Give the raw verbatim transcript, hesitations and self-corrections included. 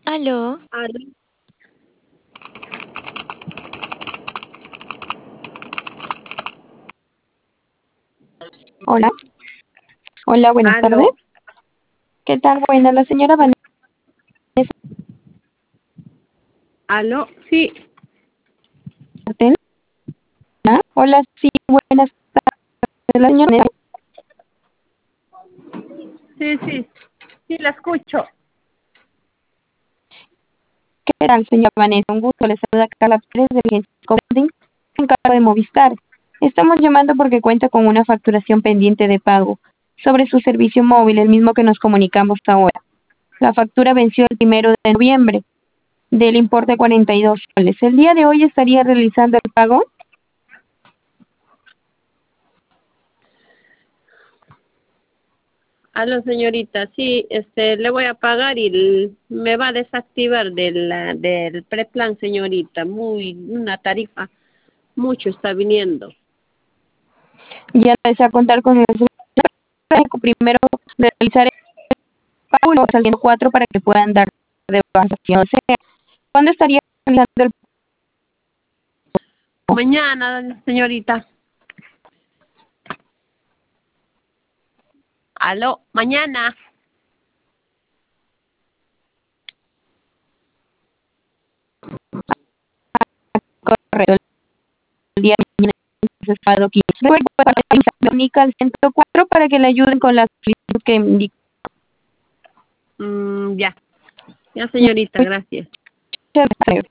Aló, Aló. Hola, hola, buenas tardes. Aló. ¿Qué tal? Buena, la señora Vanessa Aló. Sí, Martel. ¿Ah? Hola, sí, buenas tardes, la señora Vanessa. sí, sí. Sí, la escucho. ¿Qué tal, señora Vanessa? Un gusto, les saluda Carla Pérez de Agencia Holding, en cargo de Movistar. Estamos llamando porque cuenta con una facturación pendiente de pago sobre su servicio móvil, el mismo que nos comunicamos ahora. La factura venció el primero de noviembre, del importe de cuarenta y dos soles. ¿El día de hoy estaría realizando el pago? Aló, señorita. Sí, este, le voy a pagar y l- me va a desactivar del, ah, del preplan, señorita. Muy, una tarifa. Mucho está viniendo. Ya desea contar con el primero realizar Paulo saliendo cuatro para que puedan dar de baja. O sea, ¿cuándo estaría realizando el pago? Mañana, señorita. Aló, mañana. Correo el día de mañana entonces, sábado quince. Recuerde que comunica al ciento cuatro para que le ayuden con la solicitud que indica. Mm, ya. Ya, señorita, gracias. Muchas gracias.